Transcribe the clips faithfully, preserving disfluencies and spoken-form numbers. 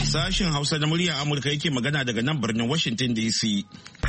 Sashen Hausa na muryar Amurka yake magana daga nan birnin Washington D C.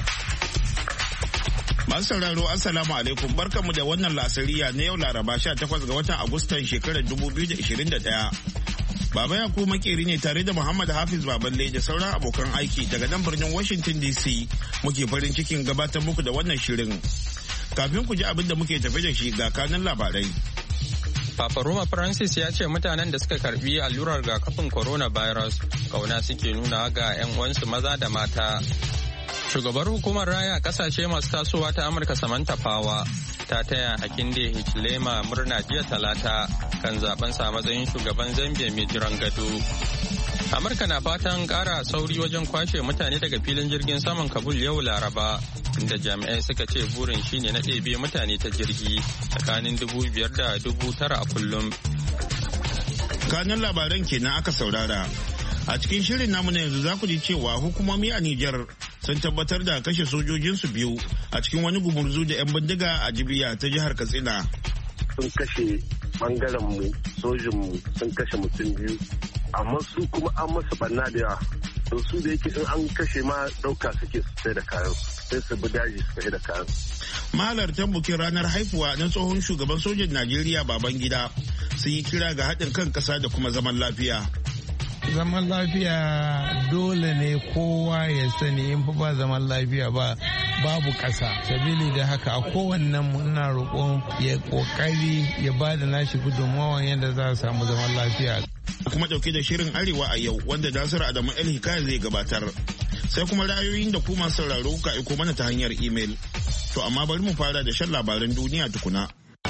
Masu sauraro Assalamu alaikum, barkanmu da wannan lasariya na yau Laraba sha takwas ga watan Agustan shekarar dubu biyu da ishirin da ɗaya. Baba Yakubu Makeri ne tare da Muhammad Hafiz Baballe da sauran abokan aiki daga nan birnin Washington D C muke farin cikin gabatar muku da wannan shirin. Kafin ku ji abin da muke tafi da shi ga kanan labarai. Papa Roma Francis ya ce mutanen da suka karbi allurar rigakafin coronavirus kauna suke nuna ga 'yan uwansu maza da mata. Shugabar hukumar raya kasashe masu tasowa ta Amurka Samantha Power ta taya Hakainde Hichilema murna jiya Talata kan zaben sa matsayin shugaban Zambia mai jiran gado. Amurka na fatan kara sauri wajen kwashe mutane daga filin jirgin saman Kabul yau Laraba, inda jami'ai suka ce burin shine na ɗebe mutane ta jirgi tsakanin dubu biyar da dubu tara a kullum. Kanan labaran kenan aka saurara. A cikin shirin namu na yanzu za ku ji cewa hukumomi a Nijar sun tabbatar da kashe sojojinsu biyu a cikin wani gumurzu da 'yan bindiga a Jibiya ta jihar Katsina. Sun kashe bangaren mu, sojin mu sun kashe mutum biyu, amma su kuma an masa banna da yawa. To su da yake in an kashe ma dauka suke su sai da kayan, sai su bi daji su sai da kayan. Mahalartan bukin ranar haifuwa na tsohon shugaban sojin Najeriya Babangida sun yi kira ga haɗin kan ƙasa da kuma zaman lafiya. Zaman lafiya dole ne kowa ya sani, in fa ba zaman lafiya ba babu ƙasa. Sabili da haka a kowannen mu ina roƙon ya ƙoƙari ya ba da nashi gudunmawa yadda za a samu zaman lafiya. Kuma ɗauke da shirin Arewa a yau wanda Nasiru Adamu El Hikaya zai gabatar. Sai kuma ra'ayoyin da kuma sauraro ka aiko mana ta hanyar imel. To amma bari mu fara da shan labaran duniya tukuna.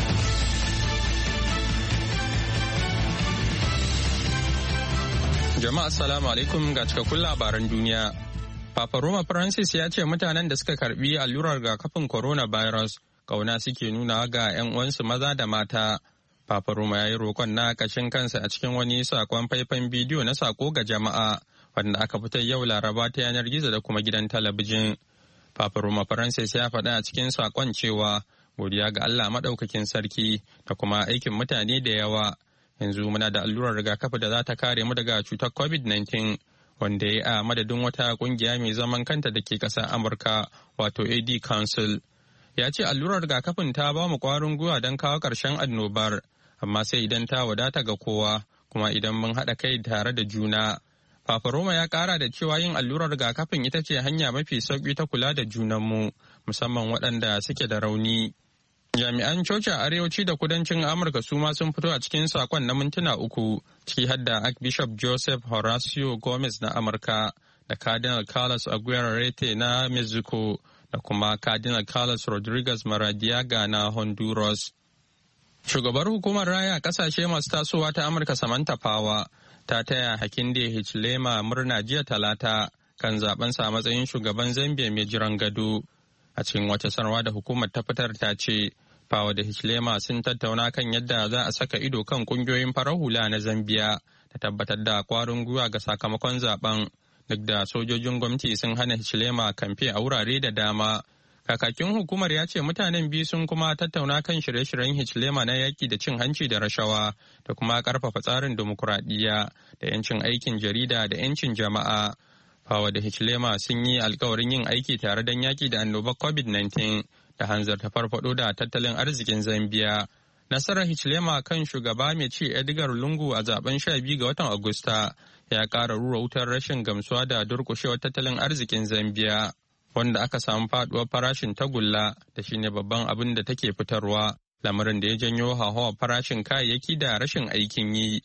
Jama'a assalamu alaikum ga cikakkun labaran duniya. Papa Roma Francis ya ce mutanen da suka karbi allurar rigakafin coronavirus kauna suke nuna ga 'yan uwansu maza da mata. Papa Roma ya yi roƙon na kashin kansa a cikin wani sakon faifan bidiyo na sako ga jama'a wanda aka fitar yau Laraba ta yanar gizo da kuma gidan talabijin. Papa Roma Francis ya faɗa a cikin sakon cewa godiya ga Allah maɗaukakin sarki da kuma aikin mutane da yawa. Yanzu muna da allurar rigakafi da za ta kare mu daga cutar covid nineteen wanda ya yi a madadin wata kungiya mai zaman kanta da ke ƙasar Amurka wato A D Council. Ya ce allurar rigakafin ta ba mu ƙwarin gwiwa don kawo ƙarshen annobar, amma sai idan ta wadata ga kowa kuma idan mun haɗa kai tare da juna. Papa Roma ya ƙara da cewa yin allurar rigakafin ita ce hanya mafi sauƙi ta kula da junanmu, musamman waɗanda suke da rauni. Jami'an coci a arewaci da kudancin Amurka su ma sun fito a cikin sakon na mintuna uku, ciki har da Archbishop Joseph Horacio Gomez na Amurka da Cardinal Carlos Aguirre Rete na Mexico da kuma Cardinal Carlos Rodriguez Maradiaga na Honduras. Shugabar hukumar raya kasashe masu tasowa ta Amurka Samantha Power ta taya Hakainde Hichilema murna jiya Talata kan zaben sa matsayin shugaban Zambia mai jiran gado. A cikin wata sanarwa da hukumar ta fitar ta ce, Power da Hichilema sun tattauna kan yadda za a saka ido kan kungiyoyin farar hula na Zambia da tabbatar da kwarin gwiwa ga sakamakon zaben, duk da sojojin gwamnati sun hana Hichilema kamfe a wurare da dama. Kakakin hukumar ya ce mutanen biyu sun kuma tattauna kan shirye-shiryen Hichilema na yaƙi da cin hanci da rashawa da kuma ƙarfafa tsarin dimokuraɗiyya da 'yancin aikin jarida da 'yancin jama'a. Power da Hichilema sun yi alkawarin yin aiki tare don yaƙi da annobar covid nineteen da hanzarta farfado da tattalin arzikin Zambia. Nasarar Hichilema kan shugaba mai ci Edgar Lungu a zaben sha biyu ga watan Agusta ya ƙara rura wutar rashin gamsuwa da durƙushewar tattalin arzikin Zambia, wanda aka samu faɗuwar farashin tagulla da shine babban abin da take fitarwa, lamarin da ya janyo hauhawar farashin kayayyaki da rashin aikin yi.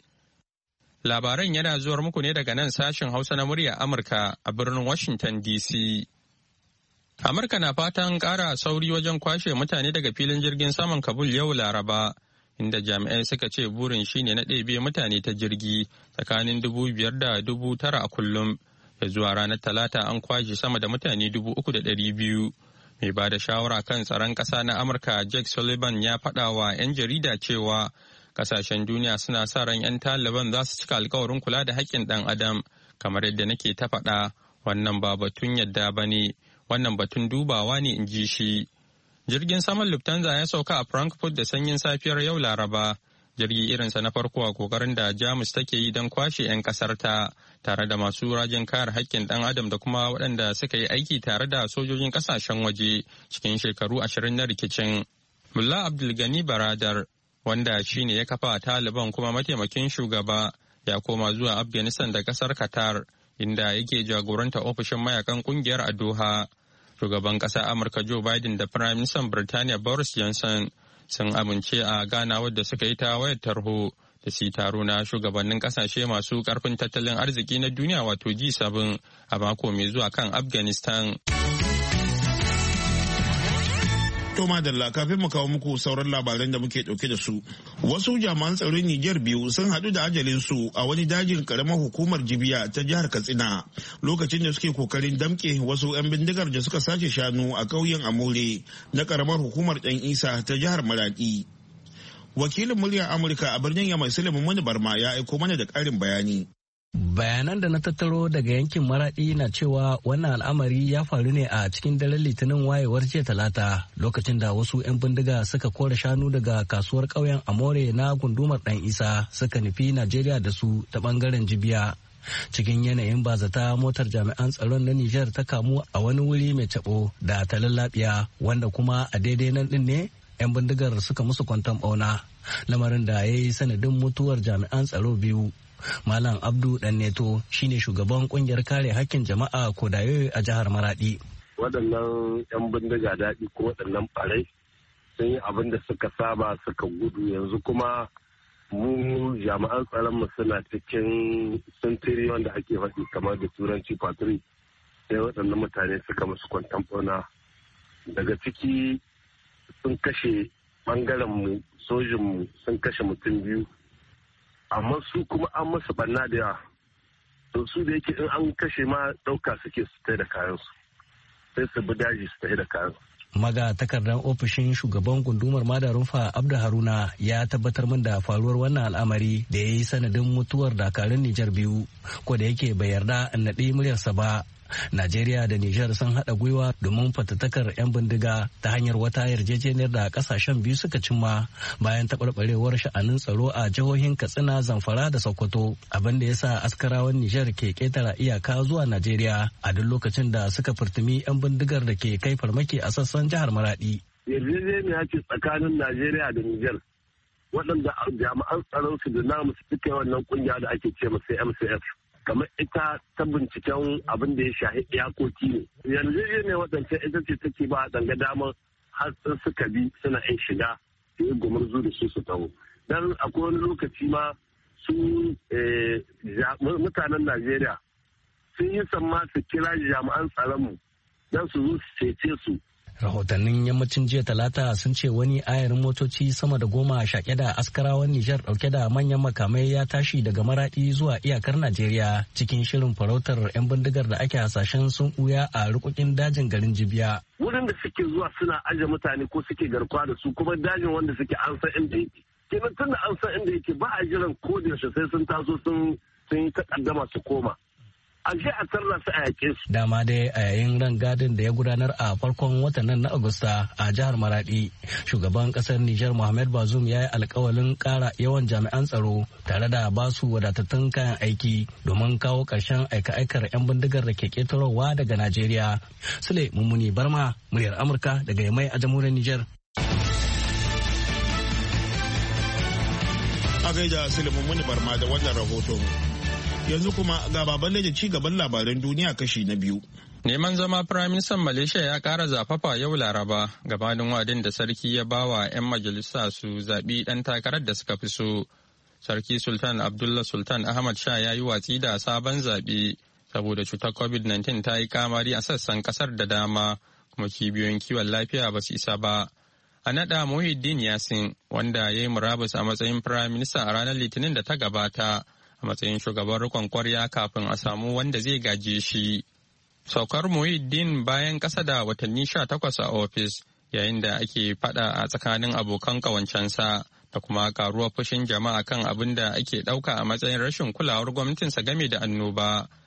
Labaran yana zuwar muku ne daga nan sashen Hausa na murya Amurka a birnin Washington D C. Amurka na fatan ƙara sauri wajen kwashe mutane daga filin jirgin saman Kabul yau Laraba, inda jami'ai suka ce burin shine na ɗebe mutane ta jirgi tsakanin dubu biyar da dubu tara a kullum. Ya zuwa ranar Talata an kwashe sama da mutane dubu uku da ɗari biyu. Mai ba da shawara kan tsaron ƙasa na Amurka Jake Sullivan ya faɗa wa 'yan jarida cewa kasashen duniya suna sa ran 'yan Taliban za su cika alkawarin kula da haƙƙin ɗan adam, kamar yadda nake ta faɗa, wannan ba batun yadda ba ne, wannan batun dubawa ne, in ji shi. Jirgin saman Lufthansa ya sauka a Frankfurt da sanyin safiyar yau Laraba, jirgi irinsa na farko a kokarin da Jamus take yi don kwashe 'yan kasar ta tare da masu rajin kare haƙƙin ɗan adam da kuma waɗanda suka yi aiki tare da sojojin ƙasashen waje cikin shekaru ashirin na rikicin. Mullah Abdulgani Baradar, wanda shine ya kafa Taliban kuma mataimakin shugaba, ya koma zuwa Afghanistan da ƙasar Qatar, inda yake jagoranta ofishin mayakan ƙungiyar a Doha. Shugaban ƙasar Amurka Joe Biden da Prime Minister Birtaniya Boris Johnson sun amince a ganawar da suka yi ta wayar tarho da su taro na shugabannin kasashe masu karfin tattalin arziki na duniya wato G seven a mako mai zuwa kan Afghanistan. To madalla kafin mu kawo muku sauran labaran da muke dauke da su. Wasu jami'an tsaron Nijar biyu sun haɗu da ajalin su a wani dajin karamar hukumar Jibiya ta jihar Katsina lokacin da suke kokarin damke wasu 'yan bindigar da suka sace shanu a ƙauyen Amore na karamar hukumar Ɗan Isa ta jihar Maradi. Wakilin muryar Amurka a birnin Yamai Sulaiman Mani Barma ya aiko mana da ƙarin bayani. Bayanan da na tattaro daga yankin Maraɗi na cewa wannan al'amari ya faru ne a cikin daren Litinin wayewar jiya Talata lokacin da wasu 'yan bindiga suka kore shanu daga kasuwar ƙauyen Amore na gundumar Ɗan Isa suka nufi Najeriya da su ta ɓangaren Jibiya. Cikin yanayin bazata motar jami'an tsaron na Nijar ta kamu a wani wuri mai taɓo da talallabiya wanda kuma a daidai nan ɗin ne 'yan bindigar suka musu kwanton ɓauna lamarin da ya yi sanadin mutuwar jami'an tsaro biyu. Malam Abdu Danneto shine shugaban kungiyar kare hakkin jama'a Kodayo a jihar Maradi. Waɗannan 'yan bindiga daɗi ko waɗannan ɓarai sun yi abin da suka saba suka gudu yanzu kuma mu jami'an tsaron mu suna cikin sintiri wanda ake faɗi kamar da turanci patri sai waɗannan mutane suka musu kwantan ɓauna daga ciki sun kashe ɓangaren mu sojin mu sun kashe mutum biyu. Amma su kuma an masu banna da yawa to su da yake in an kashe ma ɗauka suke su tai da kayansu sai su bi daji su tai da kayansu. Maga takardar ofishin shugaban gundumar Madarunfa Abdu Haruna ya tabbatar min da faruwar wannan al'amari da ya yi sanadin mutuwar dakarun Nijar biyu ko da yake bai yarda in naɗi muryarsa ba. Najeriya da Nijar sun haɗa gwiwa domin fatattakar 'yan bindiga ta hanyar wata yarjejeniyar da ƙasashen biyu suka cimma bayan taɓarɓarewar sha'anin tsaro a jihohin Katsina, Zamfara da Sokoto, abin da ya sa askarawan Nijar ke ƙetara iyaka zuwa Najeriya a duk lokacin da suka furtumi 'yan bindigar da ke kai farmaki a sassan jihar Maradi. Yarjejeniya ce tsakanin Najeriya da Nijar waɗanda jami'an tsaron su da namu suka yi wannan kungiya da ake ce masa M C F. Kamar ita ta binciken abin da ya shahi iyakoki ne. Yanzu ne waɗancan ita ce take ba danga damar har suka bi suna yan shiga su yi gumurzu da su su taho. Dan akwai wani lokaci ma su mutanen Najeriya sun yi samma su kira jami'an tsaronmu don su zo su cece su. Rahotannin yammacin jiya Talata sun ce wani ayarin motoci sama da goma shaƙe da askarawan Nijar ɗauke da manyan makamai ya tashi daga Maraɗi zuwa iyakar Najeriya cikin shirin farautar 'yan bindigar da ake hasashen sun ɓuya a rukukin dajin garin Jibiya. Wurin da suke zuwa suna aje mutane ko suke garkuwa da su kuma dajin wanda suke an san inda yake. Kenan tun da an san inda yake ba a jiran ko da yaushe sai sun taso sun yi takaddama su koma. Aje a tarra su a yake su. Dama dai a yayin rangadin da ya gudanar a farkon watan nan na Agusta a jihar Maradi, shugaban kasar Nijar Mohamed Bazoum ya yi alkawalin kara yawan jami'an tsaro tare da basu wadatattun kayan aiki domin kawo ƙarshen aika-aikar 'yan bindigar da ke ƙetarowa daga Najeriya. Sule Mummuni Barma, muryar Amurka daga Yamai a jamhuriyar Nijar. A gaida Sule Mummuni Barma da wannan rahoton. Yanzu kuma ga baban da ci gaban labaran duniya kashi na biyu. Neman zama Firaministan Malaysia ya ƙara zafafa yau Laraba gabanin wadin da sarki ya bawa 'yan majalisa su zaɓi ɗan takarar da suka fi so. Sarki Sultan Abdullah Sultan Ahmad Shah ya yi watsi da sabon zaɓe saboda cutar covid nineteen ta yi kamari a sassan ƙasar da dama kuma cibiyoyin kiwon lafiya ba su isa ba. A naɗa Muhyiddin Yassin wanda ya yi murabus a matsayin Firaminista a ranar Litinin da ta gabata. A matsayin shugaban rikon kwarya kafin a samu wanda zai gaje shi. Saukar Muhyiddin bayan ƙasa da watanni sha takwas a ofis yayin da ake fada a tsakanin abokan ƙawancensa da kuma karuwar fushin jama'a kan abin da ake ɗauka a matsayin rashin kulawar gwamnatinsa game da annoba.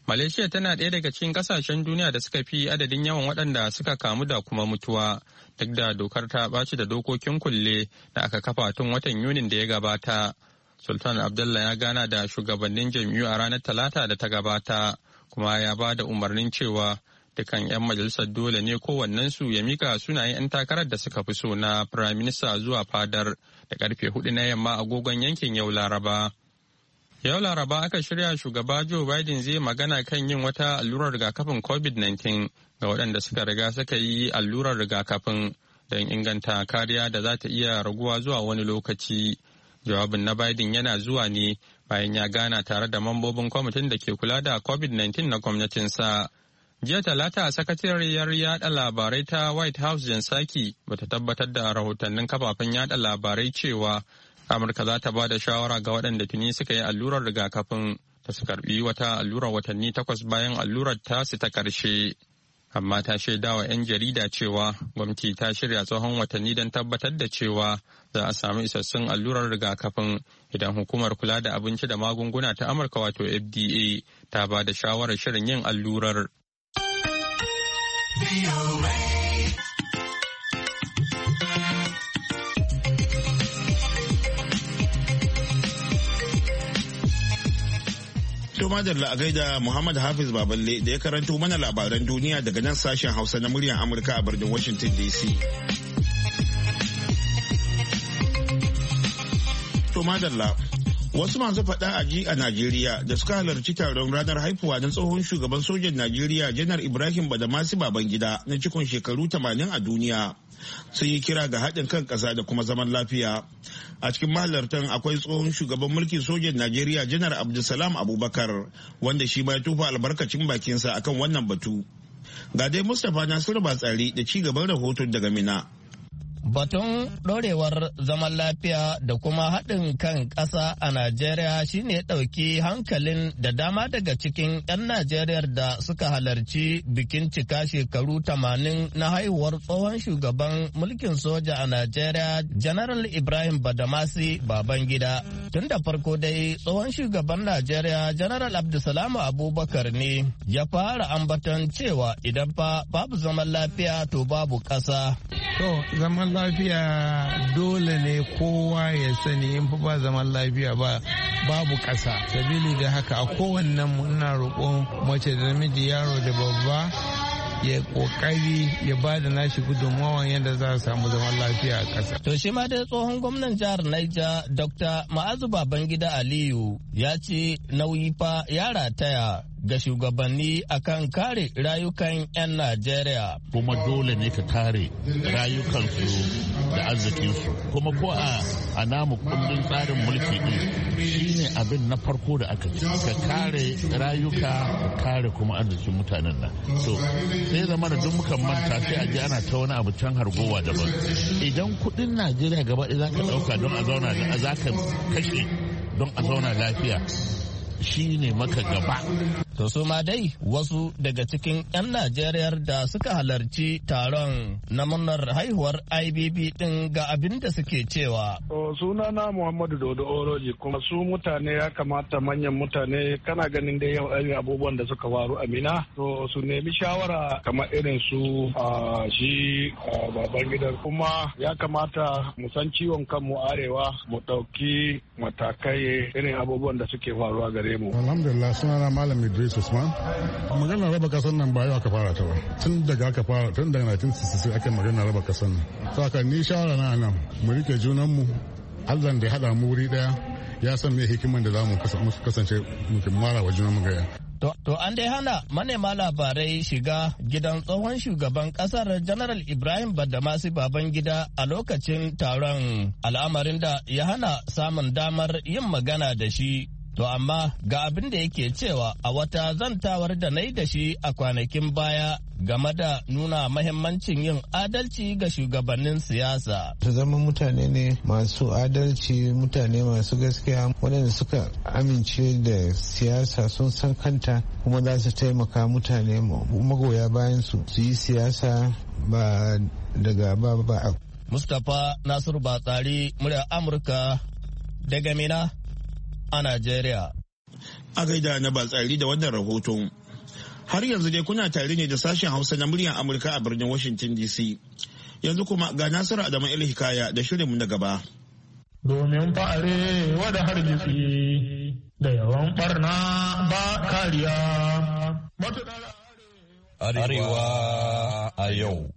Malaysia tana ɗaya daga cikin ƙasashen duniya da suka fi adadin yawan waɗanda suka kamu da kuma mutuwa, duk da dokar ta ɓaci da dokokin kulle da aka kafa tun watan Yunin da ya gabata. Sultan Abdullah ya gana da shugabannin jam'iyyu a ranar Talata da ta gabata, kuma ya ba da umarnin cewa dukan 'yan majalisar dole ne kowannensu ya mika sunayen 'yan takarar da suka fi so na Prime Minister zuwa fadar da karfe hudu na yamma agogon yankin yau Laraba. Yau Laraba aka shirya shugaba Joe Biden zai magana kan yin wata allurar rigakafin covid nineteen ga waɗanda suka riga suka yi allurar rigakafin don inganta kariya da za ta iya raguwa zuwa wani lokaci. Jawabin na Biden yana zuwa ne bayan ya gana tare da mambobin kwamitin da ke kula da covid nineteen na gwamnatinsa. Jiya Talata, sakatariyar yada labarai ta White House Jen Psaki bata tabbatar da rahotannin kafafen yada labarai cewa Amurka za ta ba da shawara ga waɗanda tuni suka yi allurar rigakafin ta su karbi wata allurar watanni takwas bayan allurar tasu ta ƙarshe. Amma ta shaida wa 'yan jarida cewa gwamnati ta shirya tsohon watanni don tabbatar da cewa za a samu isassun allurar rigakafin idan hukumar kula da abinci da magunguna ta Amurka wato F D A ta ba da shawarar shirin yin allurar. Toma da la'agai da Muhammad Hafiz Baballe da ya karanto mana labaran duniya daga nan sashen Hausa na muryar Amurka a birnin Washington D C. Toma da wasu masu faɗa a ji a Najeriya da suka halarci taron ranar haifuwa na tsohon shugaban sojan Najeriya Janar Ibrahim Badamasi Babangida na cikon shekaru tamanin a duniya sun yi kira ga haɗin kan ƙasa da kuma zaman lafiya. A cikin mahalartan akwai tsohon shugaban mulkin sojan Najeriya Janar Abdulsalam Abubakar wanda shi ma ya tufa albarkacin bakinsa akan wannan batu. Ga dai Mustapha Nasiru Batsari da ci gaban rahoton daga Mina. Batun ɗorewar zaman lafiya da kuma haɗin kan ƙasa a Najeriya shine ya ɗauki hankalin da dama daga cikin 'yan Najeriya da suka halarci bikin cika shekaru tamanin na haihuwar tsohon shugaban mulkin soja a Najeriya, General Ibrahim Badamasi Babangida. Tun da farko dai tsohon shugaban Najeriya, General Abdulsalam Abubakar ne ya fara ambaton cewa idan fa babu zaman lafiya to babu ƙasa. To, zaman lafiya dole ne kowa ya sani in fa ba zaman lafiya ba babu ƙasa. Sabili da haka a kowannen mu ina roƙon mace da namiji, yaro da babba ya kokari ya ba da nashi gudunmawa yadda za a samu zaman lafiya a ƙasa. To shi ma dai tsohon gwamnan jihar Niger Doctor Ma'azu Babangida Aliyu ya ce nauyi fa ya rataya ga shugabanni akan kare rayukan 'yan Najeriya. Kuma dole ne ka kare rayukansu da arzikinsu. Kuma ko a, a namu kundin tsarin mulki din shine abin na farko da aka ce. Ka kare rayuka, ka kare kuma arzikin mutanen nan. So sai zama da duk muka manta sai a ji ana ta wani abu can hargowa daban. Idan kudin Najeriya gaba ɗaya za ka ɗauka don a zauna da za ka kashe don a zauna lafiya shi ne maka gaba. To su ma dai wasu daga cikin 'yan Najeriya da suka halarci taron na murnar haihuwar I B B din ga abin da suke cewa. To sunana Muhammadu Dodo Oroji, kuma su mutane ya kamata manyan mutane kana ganin da yau irin abubuwan da suka faru a Mina, to su nemi shawara kamar irin su a shi baban gidan, kuma ya kamata mu san ciwon kanmu arewa mu ɗauki matakai irin abubuwan da suke faruwa gare mu. Alhamdulillah, sunana Malam Idris Usman. Maganar raba kasan nan ba yau aka fara ta ba. Tun daga aka fara, tun daga nineteen sixty-six aka magana raba kasan nan. Saka ni shawara na nan, mu rike junan mu, Allah da ya hada mu wuri daya, ya san me hikiman da za mu kasance mu mara wa junan mu gaya. To, to an dai hana manema labarai shiga gidan tsohon shugaban kasar General Ibrahim Badamasi Babangida a lokacin taron, al'amarin da ya hana samun damar yin magana da shi. To amma ga abin da yake cewa a wata zantawar da na yi da shi a kwanakin baya game da nuna mahimmancin yin adalci ga shugabannin siyasa. Su zama mutane ne masu adalci, mutane masu gaskiya, waɗanda suka amince da siyasa sun san kanta kuma za su taimaka mutane magoya bayan su su yi siyasa ba daga ba ba. Mustapha Nasiru Batsari, murya Amurka daga Mina a Najeriya. A gaida na Batsari da wannan rahoton. Har yanzu dai kuna tare ne da sashen Hausa na muryar Amurka a birnin Washington D C. Yanzu kuma ga Nasiru Adamu El Hikaya da shirinmu na gaba. Domin fa'are wada hargitsi da yawan barna ba kariya. Arewa a yau.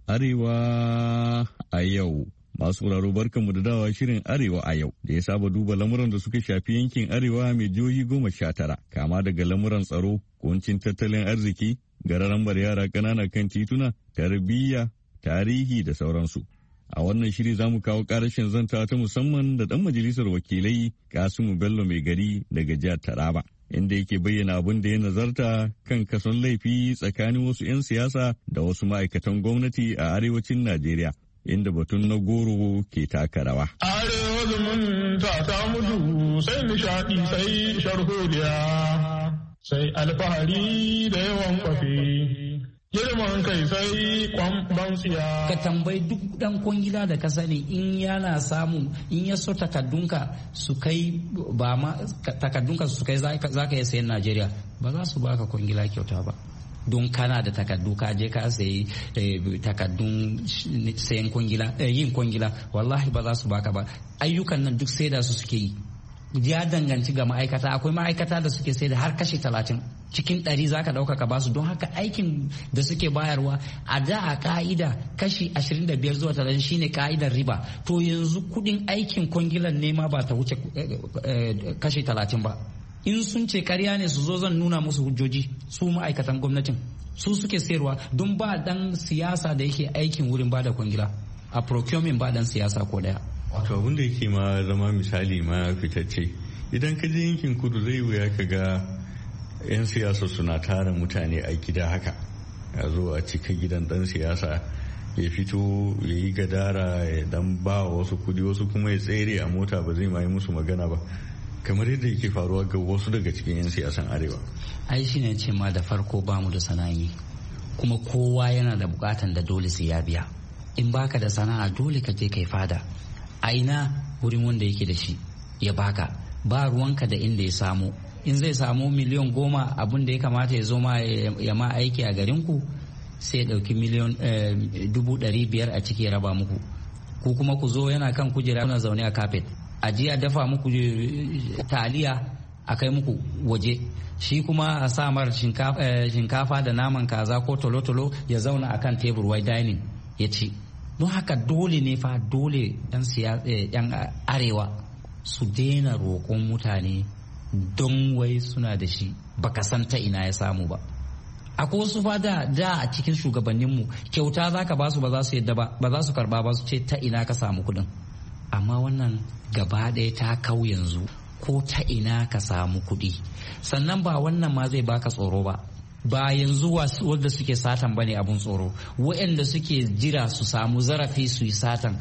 Arewa a yau. Masu sauraro barkanmu da dawa shirin Arewa a yau da ya saba duba lamuran da suka shafi yankin Arewa mai jihohi goma sha tara, kama daga lamuran tsaro, kuncin tattalin arziki, gararambar yara ƙanana kan tituna, tarbiyya, tarihi da sauransu. A wannan shiri za mu kawo ƙarashin zanta ta musamman da ɗan majalisar wakilai Kasimu Bello mai gari daga jihar Taraba, inda yake bayyana abin da ya nazarta kan kason laifi tsakanin wasu 'yan siyasa da wasu ma'aikatan gwamnati a arewacin Najeriya, inda batun na goro ke taka rawa. Arewa zumunta ta mutu sai nishaɗi sai sharholiya sai alfahari da yawan kwafi. Girman kai sai kwamban siya. Ka tambayi duk dan kwangila da ka sani in yana samu in ya so takaddunka su kai ba ma takaddunka su kai za ka iya sayan Najeriya ba za su baka kwangila kyauta ba. Don kana da takaddu ka je ka sayi takaddun sayan kwangila yin kwangila wallahi ba za su baka ba. Ayyukan nan duk sai da su suke yi. Ya danganci ga ma'aikata, akwai ma'aikata da suke sai da har kashi talatin cikin ɗari za ka ɗauka ka basu, don haka aikin da suke bayarwa a da a ka'ida kashi ashirin da biyar zuwa talatin shine ka'idar riba. To yanzu kuɗin aikin kwangilan nema ba ta wuce kashi talatin ba. In sun ce karya ne su zo zan nuna musu hujjoji, su ma'aikatan gwamnatin su suke sayarwa, don ba dan siyasa da yake aikin wurin ba da kwangila a procurement, ba dan siyasa ko daya. Wato abin da yake ma zama misali ma fitacce, idan ka je yankin kudu zai wuya ka ga 'yan siyasa suna tara mutane a gida haka, a zo a cika gidan dan siyasa ya fito ya yi gadara ya dan ba wasu kudi, wasu kuma ya tsere a mota ba zai ma yi musu magana ba, kamar yadda yake faruwa ga wasu daga cikin 'yan siyasan arewa. Ai shi ne ce ma da farko ba mu da sana'i, kuma kowa yana da bukatan da dole sai ya biya. In baka da sana'a dole ka je kai fada a ina wurin wanda yake da shi ya baka, ba ruwanka da inda ya samu. In zai samu miliyan goma abin da ya kamata ya zo ma ya ma aiki a garinku sai ya ɗauki miliyan dubu ɗari biyar a ciki ya raba muku, ku kuma ku zo yana kan kujera kuna zaune a kafet, a ji a dafa muku taliya a kai muku waje, shi kuma a samar shinkafa da naman kaza ko tolotolo ya zauna a kan tebur wai dining ya ci. Don haka dole ne fa dole yan arewa su daina roƙon mutane don wai suna da shi baka san ta ina ya samu ba. Akwai wasu fa da da a cikin shugabanninmu kyauta za ka basu ba za su yadda ba, ba za su karba ba, su ce ta ina ka samu kuɗin. Amma wannan gaba ɗaya ta kau yanzu, ko ta ina ka samu kuɗi. Sannan ba wannan ma zai baka tsoro ba, ba yanzu wanda suke satan bane abun tsoro, waɗanda suke jira su samu zarafi su yi satan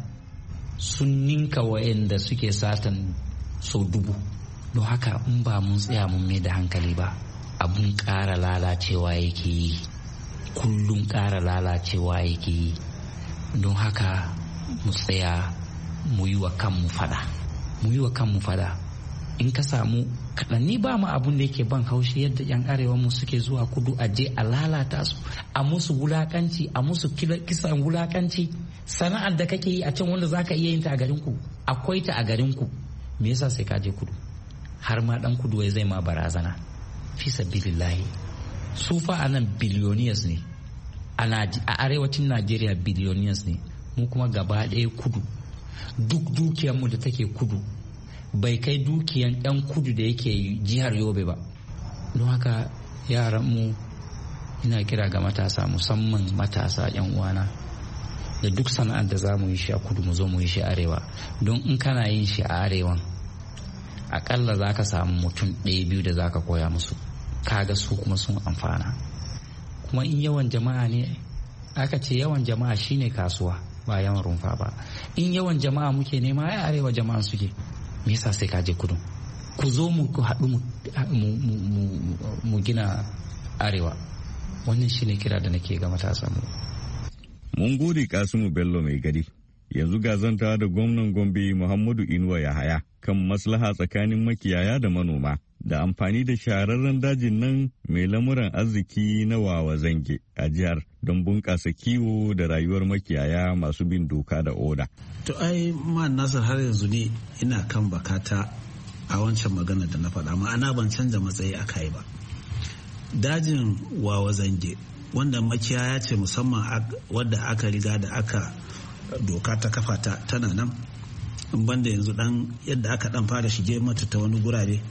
sun ninka waɗanda suke satan sau dubu. Don haka in ba mun tsaya mun mai da hankali ba, abun ƙara lalacewa yake yi, kullum ƙara lalacewa yake yi. Don haka mu tsaya mu yi wa kanmu fada, mu yi wa kanmu fada. In ka samu kaɗan, ni ba mu abun da yake ban haushi yadda yan arewa mu suke zuwa kudu a je a lalata su, a musu wulakanci, a musu kisan wulakanci. Sana'ar da kake yi a can wanda zaka iya yin ta a garinku, akwai ta a garinku, me yasa sai ka je kudu? Har ma dan kudu zai ma barazana. Fi sabilillahi, su fa anan billionaires ne, a arewacin Najeriya billionaires ne, mu kuma gaba ɗaya kudu, duk dukiyarmu da take kudu bai kai dukiyan ɗan kudu da yake jihar Yobe ba. Don haka yaranmu, ina kira ga matasa, musamman matasa yan uwana, da duk sana'ar da za mu yi shi a kudu mu zo mu yi shi arewa. Don in kana yin shi a arewan akalla za ka samu mutum ɗaya biyu da za ka koya musu, kaga su kuma sun amfana. Kuma in yawan jama'a ne, aka ce yawan jama'a shine kasuwa ba yawan rumfa ba. In yawan jama'a muke nema, ai arewa jama'an suke, me yasa sai ka je kudu? Ku zo mu haɗu mu gina arewa. Wannan shine kira da nake ga matasa mu. Mun gode Kasimu Bello mai gari. Yanzu ga zanta da gwamnan Gombe Muhammadu Inuwa Yahaya kan maslaha tsakanin makiyaya da manoma da amfani da shahararren dajin nan mai lamuran arziki na wawa zange a jihar don bunƙasa kiwo da rayuwar makiyaya masu bin doka da oda. To ai man Nasir har yanzu ne ina kan bakata a wancan magana da na faɗa, ma'ana ban canza matsayi a kai ba. Dajin wawa zange wanda makiyaya ce musamman wadda aka riga da aka doka ta kafa ta tana nan, in banda yanzu dan yadda aka dan fara shige mata ta wani gurare.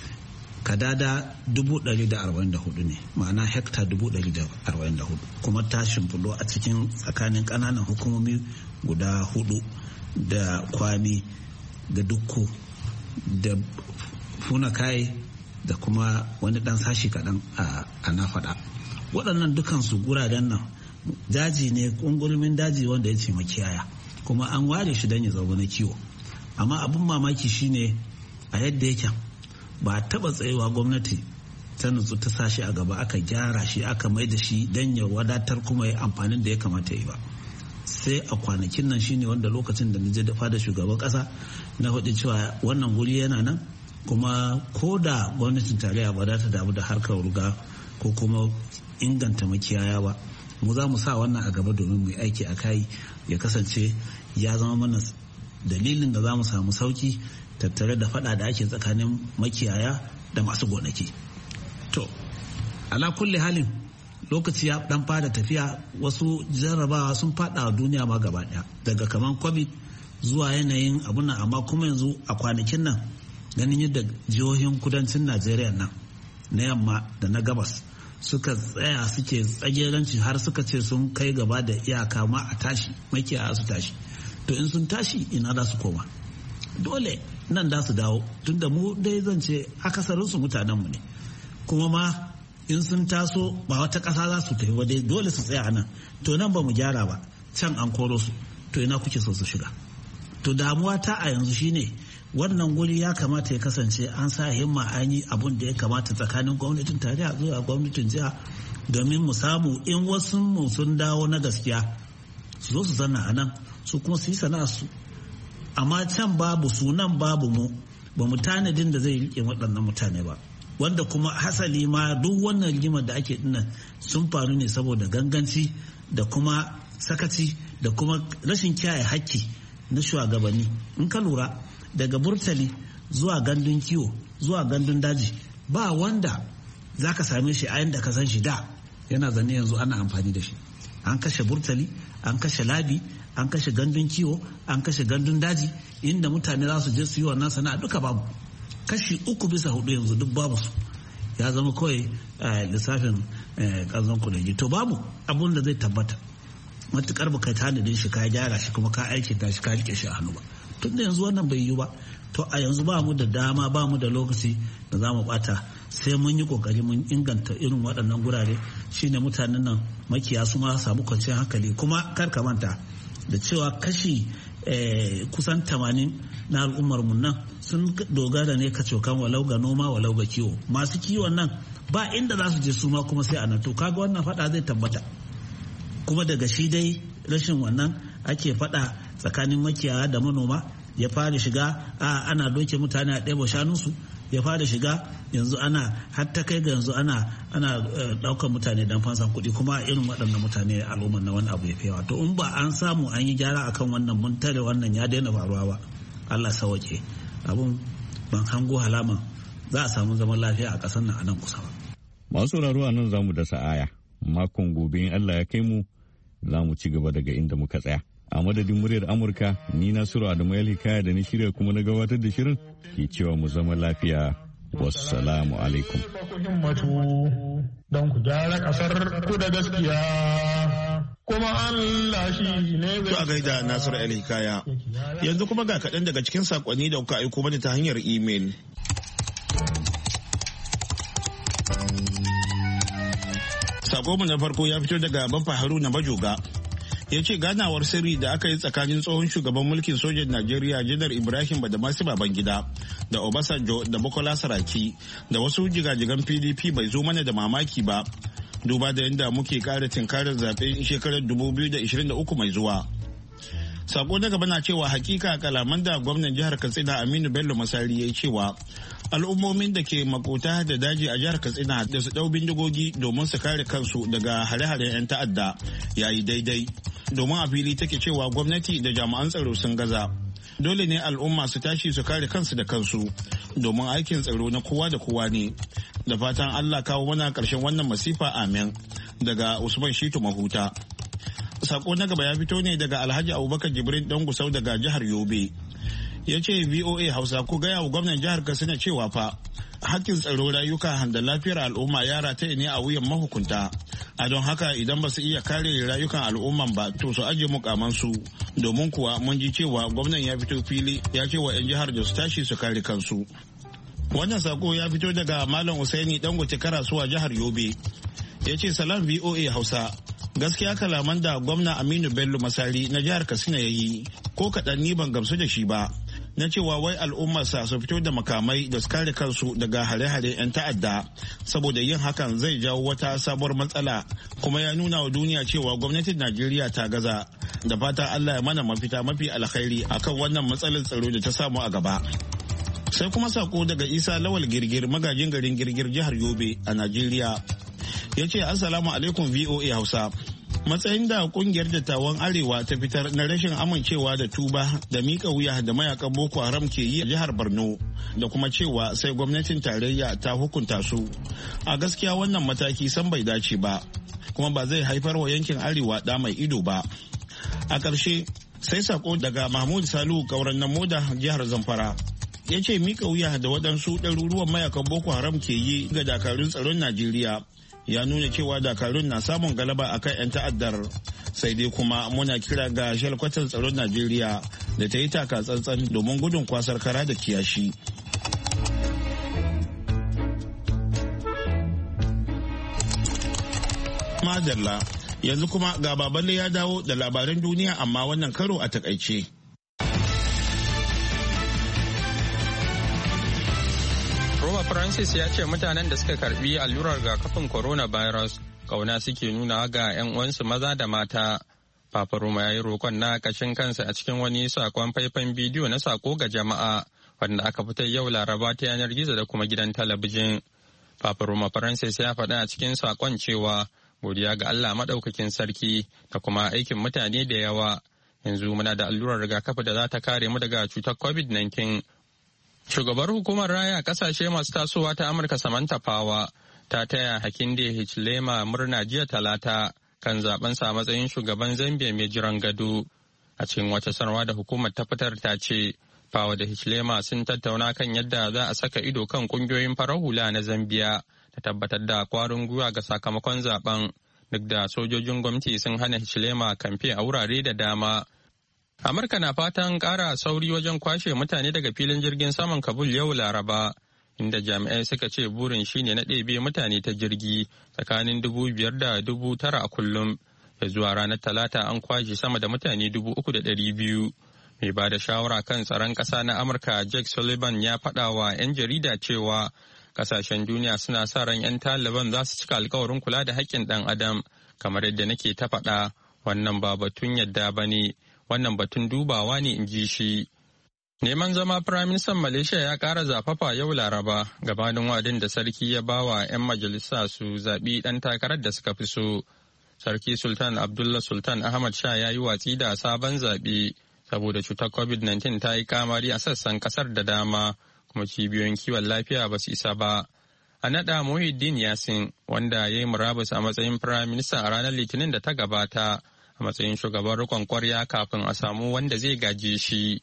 Kadada dubu ɗari da arba'in da hudu ne, ma'ana hekta dubu ɗari da arba'in da hudu, kuma ta shimfiɗo a cikin tsakanin ƙananan hukumomi guda hudu da kwami da dukku da funakai da kuma wani ɗan sashi kaɗan a na faɗa. Waɗannan dukansu guraren nan daji ne, ƙungurmin daji wanda ya ce makiyaya, kuma an ware shi don ya zama na kiwo. Amma abin mamaki shine a yadda yake ba a taba tsayewa gwamnati ta nutsu ta sashi a gaba aka gyara shi aka mai da shi don ya wadatar kuma ya amfanin da ya kamata yi ba. Sai a kwanakin nan shine wanda lokacin da nije da fada shugaban kasa na hudu cewa wannan wuri yana nan, kuma ko da gwamnatin tarayya ba za ta damu da harkar ruga ko kuma inganta makiyaya ba, mu za mu sa wannan a gaba domin mu yi aiki a kai ya kasance ya zama mana dalilin da za mu samu sauki tattare da fada da ake tsakanin makiyaya da masu gonaki. To, ala kulle halin lokaci ya dan fara tafiya, wasu jarrabawa sun fada a duniya ma gaba daya, daga kaman covid zuwa yanayin abun nan, amma kuma yanzu a kwanakin nan ganin yadda jihohin kudancin Najeriya nan na yamma da na gabas suka tsaya suke tsageranci har suka ce sun kai gaba da iyaka ma a tashi, makiyaya su tashi. To in sun tashi ina za su koma? Dole nan da su dawo, tunda mu dai zan ce akasarinsu mutanenmu ne, kuma ma in sun taso ba wata ƙasa za su tafi ba, dai dole su tsaya a nan. To nan ba mu gyara ba, can an koro su, to ina kuke so su shiga? To damuwa ta a yanzu shine wannan guri ya kamata ya kasance an sa himma an yi abun da ya kamata tsakanin gwamnatin tarayya zuwa gwamnatin jiha, domin mu samu in wasu mu sun dawo na gaskiya su zo su zanna a nan su kuma su yi sana'ar su. Amma can babu su, nan babu mu, ba mu tanadin da zai rike waɗannan mutane ba, wanda kuma hasali ma duk wannan rigimar da ake dinnan sun faru ne saboda ganganci da kuma sakaci da kuma rashin kiyaye hakki na shugabanni. In ka lura daga burtali zuwa gandun kiwo zuwa gandun daji ba wanda za ka same shi a yanda ka san shi da yana zanne, yanzu ana amfani da shi. An kashe burtali, an kashe labi, an kashe gandun kiwo, an kashe gandun daji, inda mutane za su je su yi wannan sana'a duka babu. Kashi uku bisa hudu yanzu duk babu su, ya zama kawai lissafin ƙanzon kudaji. To babu abun da zai tabbata matukar ba kai tanadin shi ka gyara shi kuma ka aiki ta shi ka rike shi a hannu ba. Tun da yanzu wannan bai yi ba, to a yanzu ba mu da dama, ba mu da lokaci da za mu bata, sai mun yi kokari mun inganta irin waɗannan gurare, shine mutanen nan makiya su ma samu kwanciyar hankali. Kuma kar ka manta da cewa kashi kusan tamanin na al'ummar mu nan sun dogara ne kacokan walau ga noma walau ga kiwo. Masu kiwon nan ba inda za su je su ma kuma sai a nan. To kaga wannan fada zai tabbata, kuma daga shi dai rashin wannan ake fada tsakanin makiyaya da manoma ya fara shiga a ana doke mutane a ɗaya shanunsu, ya fara shiga yanzu ana har ta kai ga yanzu ana ana ɗaukar mutane dan fansan kuɗi, kuma irin waɗannan mutane al'ummar na wani abu ya fi yawa. To in ba an samu an yi gyara akan wannan mun tare wannan ya daina faruwa ba, Allah sauke abun, ban hango halaman za a samu zaman lafiya a ƙasar nan a nan kusa ba. Masu sauraro a nan za mu dasa aya, makon gobe in Allah ya kai mu za mu ci gaba daga inda muka tsaya. A madadin muryar Amurka, ni Nasiru Adamu Hikaya da ni shirya kuma na gabatar da shirin ke cewa mu zama lafiya. Wassalamu alaikum. Don ku gyara kasar ku da gaskiya. Kuma Allah shi ne zai. To a gaida Nasiru Hikaya. Yanzu kuma ga kaɗan daga cikin saƙonni da kuka aiko mana ta hanyar imel. Sakonmu na farko ya fito daga Baffa Haruna Bajoga. Ya ce ganawar sirri da aka yi tsakanin tsohon shugaban mulkin sojan Najeriya Janar Ibrahim Badamasi Babangida da Obasanjo da Bukola Saraki da wasu jigajigan P D P bai zo mana da mamaki ba, duba da yadda muke kara tinkarar zaben shekarar dubu biyu da ashirin da uku mai zuwa. Sako na gaba na cewa hakika kalaman da gwamnan jihar Katsina Aminu Bello Masari ya yi cewa al'ummomin da ke makota da daji a jihar Katsina da su ɗau bindigogi domin su kare kansu daga hare-haren 'yan ta'adda ya yi daidai. Domin a fili take cewa gwamnati da jami'an tsaro sun gaza. Dole ne al'umma su tashi su kare kansu da kansu domin aikin tsaro na kowa da kowa ne. Da fatan Allah kawo mana ƙarshen wannan masifa, amin. Daga Usman Shitu Mahuta. Sako na gaba ya fito ne daga Alhaji Abubakar Jibrin Dan Gusau daga jihar Yobe. Ya ce V O A Hausa ku gaya wa gwamnan jihar Katsina cewa fa hakkin tsaro rayuka da lafiyar al'umma ya rataye ne a wuyan mahukunta. A don haka idan ba su iya kare rayukan al'umman ba to su ajiye mukamansu. Domin kuwa mun ji cewa gwamnan ya fito fili ya ce wa 'yan jihar da su tashi su kare kansu. Wannan sako ya fito daga Malam Usaini Dangote Karasuwa jihar Yobe. Ya ce salam V O A Hausa. Gaskiya kalaman da gwamna Aminu Bello Masari na jihar Katsina ya yi ko kaɗan ni ban gamsu da shi ba. Na cewa wai al'ummarsa su fito da makamai da su kare kansu daga hare-hare 'yan ta'adda saboda yin hakan zai jawo wata sabuwar matsala kuma ya nuna wa duniya cewa gwamnatin Najeriya ta gaza. Da fata Allah ya mana mafita mafi alkhairi akan wannan matsalar tsaro da ta samu a gaba. Sai kuma sako daga Isa Lawal Girgir magajin garin Girgir jihar Yobe a Najeriya. Ya ce assalamu alaikum V O A Hausa. Matsayin da kungiyar dattawan Arewa ta fitar na rashin amincewa da tuba da mika wuya da mayakan Boko Haram ke yi a jihar Borno da kuma cewa sai gwamnatin tarayya ta hukunta su. A gaskiya wannan mataki san bai dace ba kuma ba zai haifar wa yankin Arewa da mai ido ba. A ƙarshe sai sako daga Mahmud Salihu Kauran na Moda jihar Zamfara. Ya ce mika wuya da waɗansu ɗaruruwan mayakan Boko Haram ke yi ga dakarun tsaron Najeriya ya nuna cewa dakarun na samun galaba a kan 'yan ta'addar. Sai dai kuma muna kira ga shalkwatar tsaron Najeriya da ta yi taka tsantsan domin gudun kwasar kara da kiyashi. Madalla, yanzu kuma ga Baballe ya dawo da labaran duniya amma wannan karo a takaice. Roma Francis ya ce mutanen da suka karbi allurar rigakafin coronavirus kauna suke nuna ga 'yan uwansu maza da mata. Papa Roma ya yi roƙon na ƙashin kansa a cikin wani sakon faifan bidiyo na sako ga jama'a wanda aka fitar yau Laraba ta yanar gizo da kuma gidan talabijin. Papa Roma Francis ya faɗa a cikin sakon cewa godiya ga Allah maɗaukakin sarki da kuma aikin mutane da yawa. Yanzu muna da allurar rigakafi da za ta kare mu daga cutar covid nineteen. Shugabar hukumar raya kasashe masu tasowa ta Amurka Samantha Power ta taya Hakainde Hichilema murna jiya Talata kan zaben sa matsayin shugaban Zambia mai jiran gado. A cikin wata sanarwa da hukumar ta fitar ta ce Power da Hichilema sun tattauna kan yadda za a saka ido kan kungiyoyin farar hula na Zambia da tabbatar da kwarin gwiwa ga sakamakon zaben duk da sojojin gwamnati sun hana Hichilema kamfe a wurare da dama. Amurka na fatan ƙara sauri wajen kwashe mutane daga filin jirgin saman Kabul yau Laraba, inda jami'ai suka ce burin shine na ɗebe mutane ta jirgi tsakanin dubu biyar da dubu tara a kullum. Da zuwa ranar Talata an kwashe sama da mutane dubu uku da ɗari biyu. Mai ba da shawara kan tsaron ƙasa na Amurka Jake Sullivan ya faɗa wa 'yan jarida cewa ƙasashen duniya suna sa ran 'yan Taliban za su cika alkawarin kula da haƙƙin ɗan adam, kamar yadda nake ta faɗa, wannan ba batun yadda ba ne. Wannan batun dubawa ne, in ji shi. Neman zama Firaministan Malaysia ya ƙara zafafa yau Laraba gabanin wadin da sarki ya ba wa 'yan majalisa su zaɓi ɗan takarar da suka fi so. Sarki Sultan Abdullah Sultan Ahmad Shah ya yi watsi da sabon zaɓe saboda cutar covid nineteen ta yi kamari a sassan ƙasar da dama kuma cibiyoyin kiwon lafiya ba su isa ba. A naɗa Muhyiddin Yasin wanda ya yi murabus a matsayin Firaminista a ranar Litinin da ta gabata. A matsayin shugaban rikon kwarya kafin a samu wanda zai gaje shi.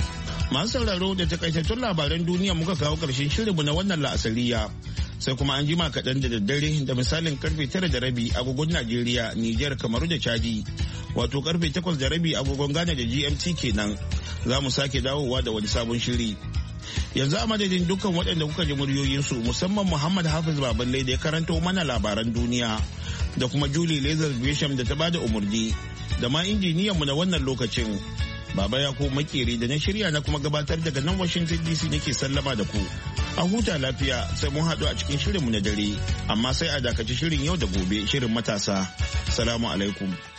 Masu sauraro da takaitattun labaran duniya muka kawo ƙarshen shirinmu na wannan la'asariya. Sai kuma an jima kaɗan da daddare da misalin karfe tara da rabi agogon Najeriya, Nijar, Kamaru da Chadi. Wato karfe takwas da rabi agogon Ghana da G M T kenan. Za mu sake dawowa da wani sabon shiri. Yanzu a madadin dukkan waɗanda kuka ji muryoyinsu musamman Muhammad Hafiz Baballe da ya karanto mana labaran duniya. Da kuma Julie Lazar Gresham da ta bada umarni da ma injiniyanmu na wannan lokacin. Baba ya ko makeri da na shirya na kuma gabatar daga nan Washington D C nake sallama da ku. A huta lafiya sai mun haɗu a cikin shirinmu na dare, amma sai a dakaci shirin yau da gobe shirin matasa. Salamu alaikum.